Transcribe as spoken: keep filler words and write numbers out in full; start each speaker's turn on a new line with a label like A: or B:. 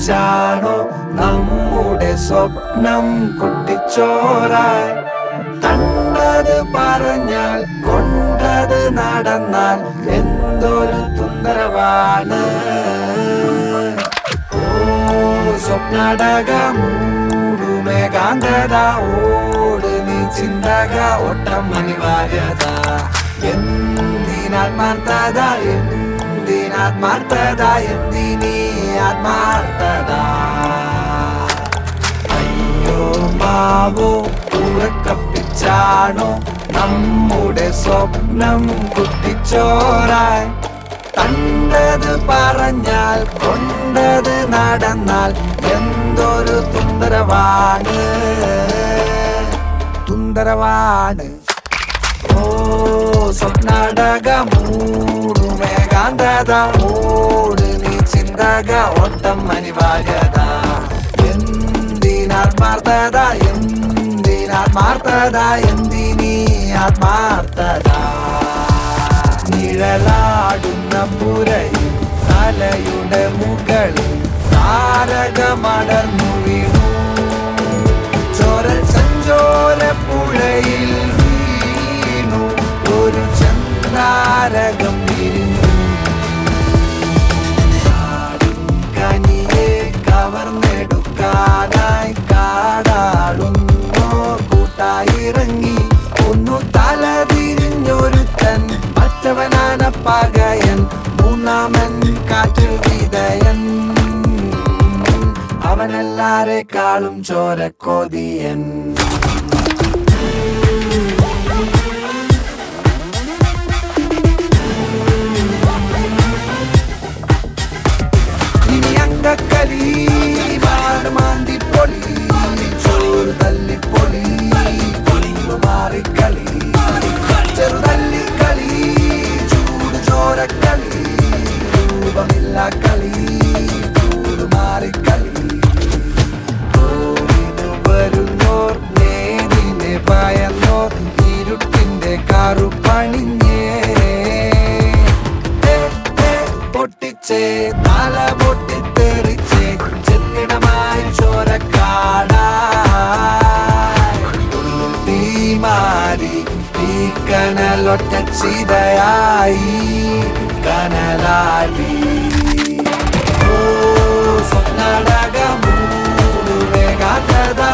A: കപ്പിച്ചാണോ നമ്മുടെ സ്വപ്നം കുട്ടിച്ചോറായി? കണ്ടത് പറഞ്ഞാൽ കൊണ്ടത് നടന്നാൽ എന്തൊരു തുന്തരവാണ്. ഓ സ്വപ്നാടകമൂടുമേകാന്തത ഓട് നീ ചിന്തക ഓട്ടം അനിവാര്യത. എന്തിനാത്മാർത്ഥത എന്തിനാത്മാർത്ഥത എന്തിനീ ആത്മാർത്ഥത? അയ്യോ മാവോ ഉറക്കപ്പിച്ചാണോ നമ്മുടെ സ്വപ്നം കുട്ടിച്ചോറായി? കണ്ടത് പറഞ്ഞാൽ കൊണ്ടത് നടന്നാൽ എന്തൊരു തുന്തരവാണ് തുന്തരവാണ്. ഓ സ്വപ്നാടകമൂടുമേകാന്തത ഓട് നീ ചിന്തക ഓട്ടം അനിവാര്യത. എന്തിനാത്മാർത്ഥത എന്തിനാത്മാർത്ഥത എന്തിനീ ആത്മാർത്ഥത? നിഴലാടുന്ന പുരയിൽ തലയുടെ മുകളിൽ താരകമടർന്നു വീണു. ചോര ചഞ്ചോര പുഴയിൽ വീണു ഒരു ചന്താരകം വിരിഞ്ഞു. കനിയെ കവർന്നെടുക്കാനായി കാടാടുന്നോ കൂട്ടായിറങ്ങി. ഒന്നു തല തിരിഞ്ഞൊരുത്തൻ മറ്റവനാന പകയൻ. മൂന്നാമൻ കാറ്റിൽ വിതയൻ അവനെല്ലാരെക്കാളും ചോരക്കൊതിയൻ. ഇനി അങ്കക്കലി മാന്തിപ്പൊളി ചോറ് തല്ലിപ്പൊളി പൊളിവ് മാറിക്കളി ചെറുതല്ലിക്കളി ചൂട് ചോരക്കളി രൂപമില്ല കളി ചൂട് മാറിക്കളി. കോവിന് വരുന്നോർ നേരിനെ ഭയന്നോർ ഇരുട്ടിന്റെ കറുപ്പണിഞ്ഞേ പൊട്ടിച്ചേ തല പൊട്ടിത്തെറിച്ചേ ചെന്നിടമായി ചോരക്കാടായി. തീമാരി ഈ കനലൊറ്റ ചിതയായി കനലാടി. ഓ സ്വപ്നാടകമൂടുമേകാന്തത